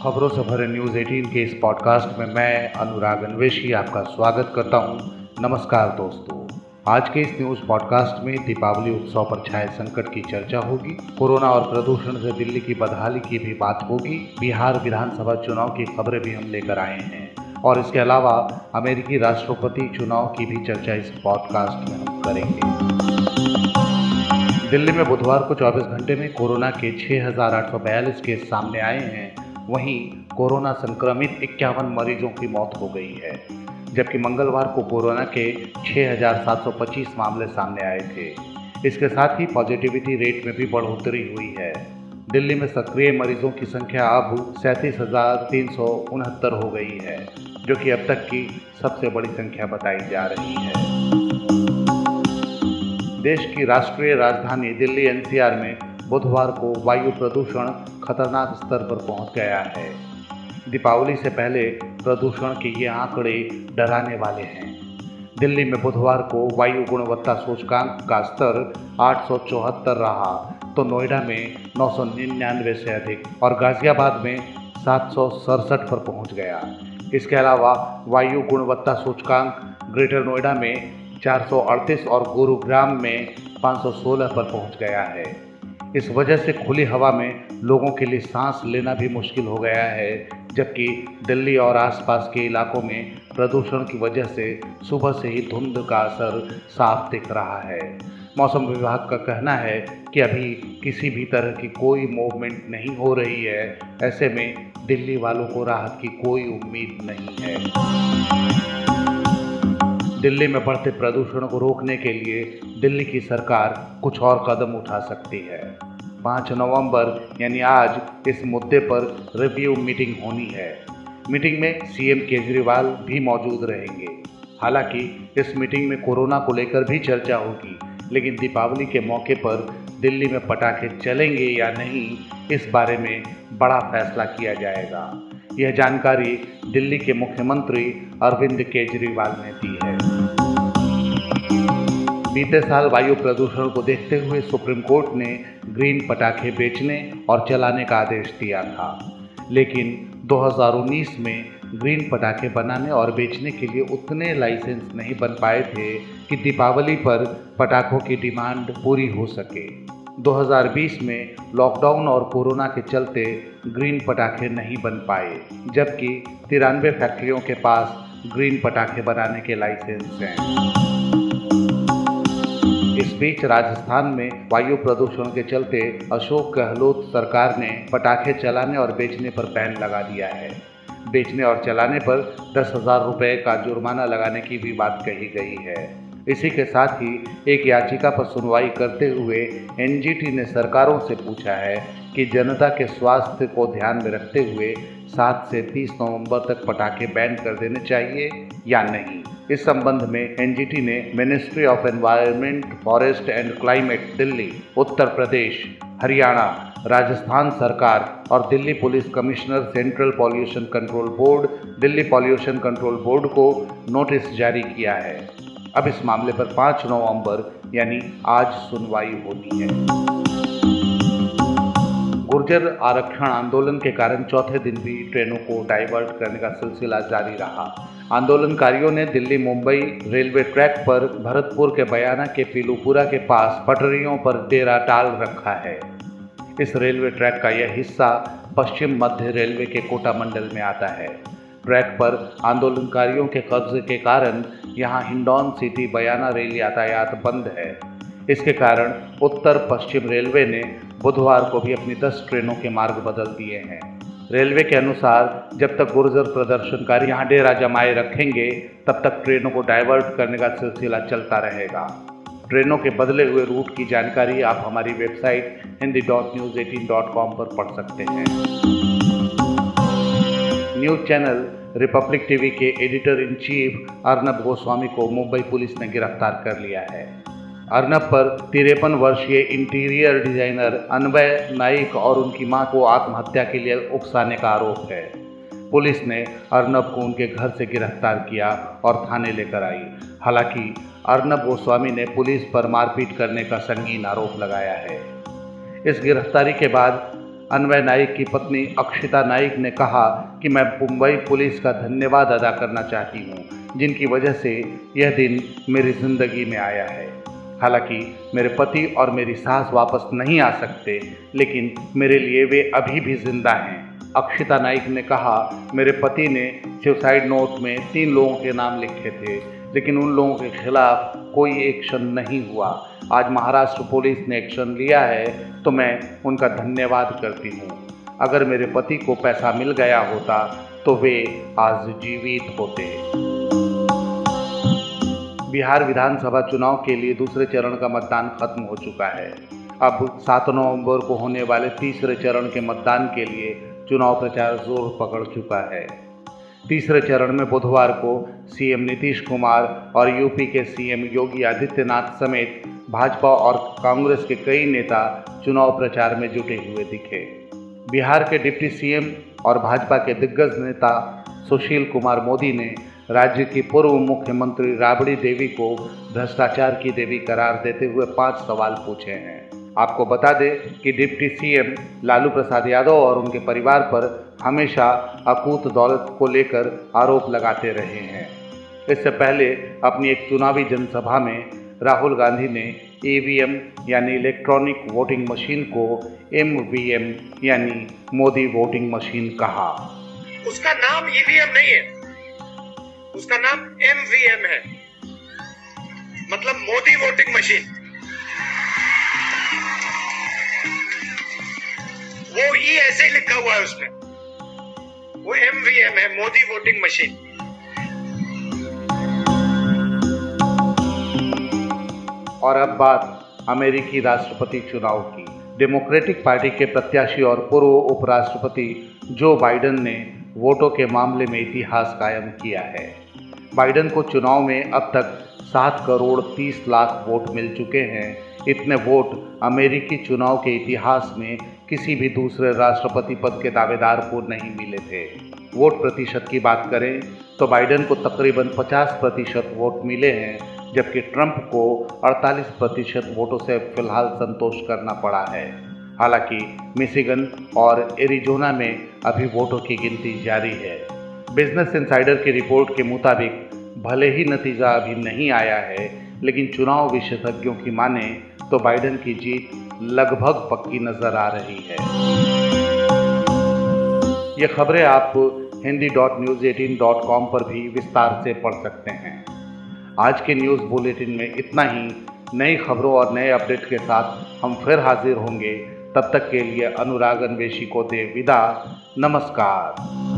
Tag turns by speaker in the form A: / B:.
A: खबरों से भरे न्यूज़ 18 के इस पॉडकास्ट में मैं अनुराग अन्वेशी आपका स्वागत करता हूं। नमस्कार दोस्तों, आज के इस न्यूज़ पॉडकास्ट में दीपावली उत्सव पर छाए संकट की चर्चा होगी। कोरोना और प्रदूषण से दिल्ली की बदहाली की भी बात होगी। बिहार विधानसभा चुनाव की खबरें भी हम लेकर आए हैं और इसके अलावा अमेरिकी राष्ट्रपति चुनाव की भी चर्चा इस पॉडकास्ट में हम करेंगे। दिल्ली में बुधवार को 24 घंटे में कोरोना के 6,842 केस सामने आए हैं। वहीं कोरोना संक्रमित 51 मरीजों की मौत हो गई है, जबकि मंगलवार को कोरोना के 6,725 मामले सामने आए थे। इसके साथ ही पॉजिटिविटी रेट में भी बढ़ोतरी हुई है। दिल्ली में सक्रिय मरीजों की संख्या अब 37,369 हो गई है, जो कि अब तक की सबसे बड़ी संख्या बताई जा रही है। देश की राष्ट्रीय राजधानी दिल्ली एनसीआर में बुधवार को वायु प्रदूषण खतरनाक स्तर पर पहुंच गया है। दीपावली से पहले प्रदूषण के ये आंकड़े डराने वाले हैं। दिल्ली में बुधवार को वायु गुणवत्ता सूचकांक का स्तर 874 रहा, तो नोएडा में 999 से अधिक और गाजियाबाद में 767 पर पहुंच गया। इसके अलावा वायु गुणवत्ता सूचकांक ग्रेटर नोएडा में 438 और गुरुग्राम में 516 पर पहुंच गया है। इस वजह से खुली हवा में लोगों के लिए सांस लेना भी मुश्किल हो गया है, जबकि दिल्ली और आसपास के इलाकों में प्रदूषण की वजह से सुबह से ही धुंध का असर साफ दिख रहा है। मौसम विभाग का कहना है कि अभी किसी भी तरह की कोई मूवमेंट नहीं हो रही है। ऐसे में दिल्ली वालों को राहत की कोई उम्मीद नहीं है। दिल्ली में बढ़ते प्रदूषण को रोकने के लिए दिल्ली की सरकार कुछ और कदम उठा सकती है। 5 नवंबर यानी आज इस मुद्दे पर रिव्यू मीटिंग होनी है। मीटिंग में सीएम केजरीवाल भी मौजूद रहेंगे। हालांकि इस मीटिंग में कोरोना को लेकर भी चर्चा होगी, लेकिन दीपावली के मौके पर दिल्ली में पटाखे चलेंगे या नहीं, इस बारे में बड़ा फैसला किया जाएगा। यह जानकारी दिल्ली के मुख्यमंत्री अरविंद केजरीवाल ने दी है। बीते साल वायु प्रदूषण को देखते हुए सुप्रीम कोर्ट ने ग्रीन पटाखे बेचने और चलाने का आदेश दिया था, लेकिन 2019 में ग्रीन पटाखे बनाने और बेचने के लिए उतने लाइसेंस नहीं बन पाए थे कि दीपावली पर पटाखों की डिमांड पूरी हो सके। 2020 में लॉकडाउन और कोरोना के चलते ग्रीन पटाखे नहीं बन पाए, जबकि 93 फैक्ट्रियों के पास ग्रीन पटाखे बनाने के लाइसेंस हैं। इस बीच राजस्थान में वायु प्रदूषण के चलते अशोक गहलोत सरकार ने पटाखे चलाने और बेचने पर बैन लगा दिया है। बेचने और चलाने पर 10,000 रुपये का जुर्माना लगाने की भी बात कही गई है। इसी के साथ ही एक याचिका पर सुनवाई करते हुए एनजीटी ने सरकारों से पूछा है कि जनता के स्वास्थ्य को ध्यान में रखते हुए 7 से 30 नवंबर तक पटाखे बैन कर देने चाहिए या नहीं। इस संबंध में एनजीटी ने ministry of environment, forest and climate Delhi, Uttar Pradesh, Haryana, Rajasthan सरकार और Delhi police commissioner, central pollution control board, Delhi pollution control board को नोटिस जारी किया है। अब इस मामले पर 5 नवंबर यानी आज सुनवाई होनी है। गुर्जर आरक्षण आंदोलन के कारण चौथे दिन भी ट्रेनों को डाइवर्ट करने का सिलसिला जारी रहा। आंदोलनकारियों ने दिल्ली मुंबई रेलवे ट्रैक पर भरतपुर के बयाना के पीलूपुरा के पास पटरियों पर डेरा डाल रखा है। इस रेलवे ट्रैक का यह हिस्सा पश्चिम मध्य रेलवे के कोटा मंडल में आता है। ट्रैक पर आंदोलनकारियों के कब्जे के कारण यहाँ हिंडौन सिटी बयाना रेल यातायात बंद है। इसके कारण उत्तर पश्चिम रेलवे ने बुधवार को भी अपनी 10 ट्रेनों के मार्ग बदल दिए हैं। रेलवे के अनुसार जब तक गुर्जर प्रदर्शनकारी यहाँ डेरा जमाए रखेंगे, तब तक ट्रेनों को डाइवर्ट करने का सिलसिला चलता रहेगा। ट्रेनों के बदले हुए रूट की जानकारी आप हमारी वेबसाइट hindi.news18.com पर पढ़ सकते हैं। न्यूज़ चैनल रिपब्लिक टीवी के editor in chief Arnab Goswami को मुंबई पुलिस ने गिरफ्तार कर लिया है। अर्नब पर 53 वर्षीय इंटीरियर डिजाइनर अन्वय नाइक और उनकी मां को आत्महत्या के लिए उकसाने का आरोप है। पुलिस ने अर्नब को उनके घर से गिरफ्तार किया और थाने लेकर आई। हालांकि अर्नब गोस्वामी ने पुलिस पर मारपीट करने का संगीन आरोप लगाया है। इस गिरफ्तारी के बाद अन्वय नाइक की पत्नी अक्षिता नाइक ने कहा कि मैं मुंबई पुलिस का धन्यवाद अदा करना चाहती हूँ, जिनकी वजह से यह दिन मेरी जिंदगी में आया है। हालांकि मेरे पति और मेरी सास वापस नहीं आ सकते, लेकिन मेरे लिए वे अभी भी जिंदा हैं। अक्षिता नाइक ने कहा, मेरे पति ने सुसाइड नोट में 3 लोगों के नाम लिखे थे, लेकिन उन लोगों के खिलाफ कोई एक्शन नहीं हुआ। आज महाराष्ट्र पुलिस ने एक्शन लिया है तो मैं उनका धन्यवाद करती हूँ। अगर मेरे पति को पैसा मिल गया होता तो वे आज जीवित होते। बिहार विधानसभा चुनाव के लिए दूसरे चरण का मतदान खत्म हो चुका है। अब 7 नवंबर को होने वाले तीसरे चरण के मतदान के लिए चुनाव प्रचार जोर पकड़ चुका है। तीसरे चरण में बुधवार को सीएम नीतीश कुमार और यूपी के सीएम योगी आदित्यनाथ समेत भाजपा और कांग्रेस के कई नेता चुनाव प्रचार में जुटे हुए दिखे। बिहार के डिप्टी सीएम और भाजपा के दिग्गज नेता सुशील कुमार मोदी ने राज्य की पूर्व मुख्यमंत्री राबड़ी देवी को भ्रष्टाचार की देवी करार देते हुए 5 सवाल पूछे हैं। आपको बता दें कि डिप्टी सीएम लालू प्रसाद यादव और उनके परिवार पर हमेशा अकूत दौलत को लेकर आरोप लगाते रहे हैं। इससे पहले अपनी एक चुनावी जनसभा में राहुल गांधी ने ईवीएम यानी इलेक्ट्रॉनिक वोटिंग मशीन को एमवीएम यानी मोदी वोटिंग मशीन कहा।
B: उसका नाम ईवीएम नहीं है, उसका नाम एमवीएम है, मतलब मोदी वोटिंग मशीन। वो ई ऐसे ही लिखा हुआ है उसमें, वो एमवीएम है, मोदी वोटिंग मशीन।
A: और अब बात अमेरिकी राष्ट्रपति चुनाव की। डेमोक्रेटिक पार्टी के प्रत्याशी और पूर्व उपराष्ट्रपति जो बाइडेन ने वोटों के मामले में इतिहास कायम किया है। बाइडेन को चुनाव में अब तक 7 करोड़ 30 लाख वोट मिल चुके हैं। इतने वोट अमेरिकी चुनाव के इतिहास में किसी भी दूसरे राष्ट्रपति पद के दावेदार को नहीं मिले थे। वोट प्रतिशत की बात करें तो बाइडेन को तकरीबन 50% वोट मिले हैं, जबकि ट्रंप को 48% वोटों से फिलहाल संतोष करना पड़ा है। हालांकि मिशिगन और एरिजोना में अभी वोटों की गिनती जारी है। बिजनेस इनसाइडर की रिपोर्ट के मुताबिक भले ही नतीजा अभी नहीं आया है, लेकिन चुनाव विशेषज्ञों की माने तो बाइडेन की जीत लगभग पक्की नजर आ रही है। ये खबरें आप hindi.news18.com पर भी विस्तार से पढ़ सकते हैं। आज के न्यूज़ बुलेटिन में इतना ही। नई खबरों और नए अपडेट के साथ हम फिर हाजिर होंगे। तब तक के लिए अनुराग अन्वेषी को दे विदा। नमस्कार।